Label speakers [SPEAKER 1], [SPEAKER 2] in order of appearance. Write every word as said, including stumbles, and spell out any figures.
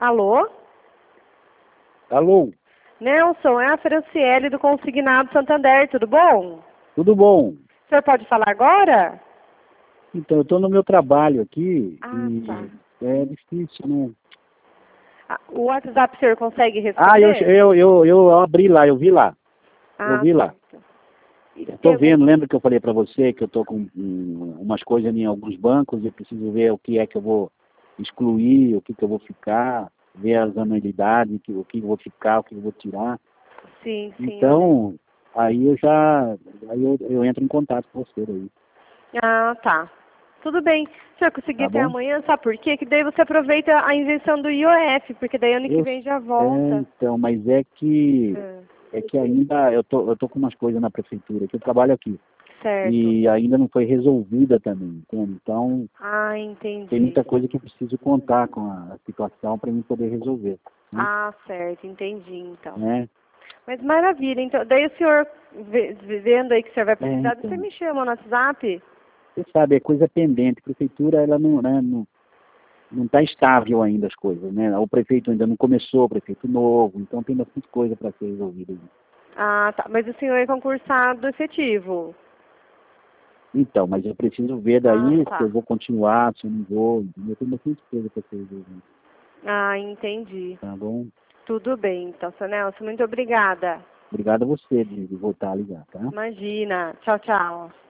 [SPEAKER 1] Alô?
[SPEAKER 2] Alô?
[SPEAKER 1] Nelson, é a Franciele do Consignado Santander, tudo bom?
[SPEAKER 2] Tudo bom?
[SPEAKER 1] O senhor pode falar agora?
[SPEAKER 2] Então, eu estou no meu trabalho aqui
[SPEAKER 1] Ah,
[SPEAKER 2] e
[SPEAKER 1] tá.
[SPEAKER 2] é difícil, né?
[SPEAKER 1] Ah, o WhatsApp o senhor consegue
[SPEAKER 2] Ah, eu,
[SPEAKER 1] responder?
[SPEAKER 2] eu, eu, eu abri lá, eu vi lá. Eu
[SPEAKER 1] Ah,
[SPEAKER 2] vi lá.
[SPEAKER 1] certo. E
[SPEAKER 2] Eu
[SPEAKER 1] tem
[SPEAKER 2] estou
[SPEAKER 1] algum...
[SPEAKER 2] vendo, lembra que eu falei para você que eu estou com hum, umas coisas em alguns bancos e eu preciso ver o que é que eu vou excluir, o que, que eu vou ficar, ver as anuidades, que- o que eu vou ficar, o que eu vou tirar.
[SPEAKER 1] Sim, sim, eu lembro.
[SPEAKER 2] Então, aí eu já, aí eu, eu entro em contato com você aí,
[SPEAKER 1] Ah, tá. Tudo bem. Se o senhor conseguir
[SPEAKER 2] tá
[SPEAKER 1] até
[SPEAKER 2] bom?
[SPEAKER 1] amanhã, sabe por quê? Que daí você aproveita a invenção do I O F, porque daí ano que
[SPEAKER 2] Eu,
[SPEAKER 1] vem já
[SPEAKER 2] é,
[SPEAKER 1] volta.
[SPEAKER 2] então, mas é que
[SPEAKER 1] É,
[SPEAKER 2] é que ainda eu tô, eu tô com umas coisas na prefeitura, que eu trabalho aqui.
[SPEAKER 1] certo.
[SPEAKER 2] E ainda não foi resolvida também, entende? Então,
[SPEAKER 1] Ah,
[SPEAKER 2] tem
[SPEAKER 1] entendi.
[SPEAKER 2] muita coisa que eu preciso contar com a situação para mim poder resolver, né?
[SPEAKER 1] Ah, certo, entendi então.
[SPEAKER 2] né?
[SPEAKER 1] Mas maravilha, então. Daí o senhor, ve- vendo aí que o senhor vai
[SPEAKER 2] É,
[SPEAKER 1] precisar, você
[SPEAKER 2] então,
[SPEAKER 1] me chama no WhatsApp?
[SPEAKER 2] você sabe, é coisa pendente. A prefeitura, ela não, né, não, não está estável ainda as coisas, né? O prefeito ainda não começou, o prefeito novo, então tem bastante coisa para ser resolvida.
[SPEAKER 1] Ah, tá. Mas o senhor é concursado efetivo?
[SPEAKER 2] Então, mas eu preciso ver
[SPEAKER 1] Ah,
[SPEAKER 2] daí se eu
[SPEAKER 1] tá.
[SPEAKER 2] vou continuar, se eu não vou, entendeu? Tem bastante coisa para ser resolvida,
[SPEAKER 1] Ah, entendi.
[SPEAKER 2] tá bom?
[SPEAKER 1] Tudo bem, então, seu Nelson, muito obrigada.
[SPEAKER 2] Obrigado a você de, de voltar a ligar, tá?
[SPEAKER 1] Imagina. Tchau, tchau.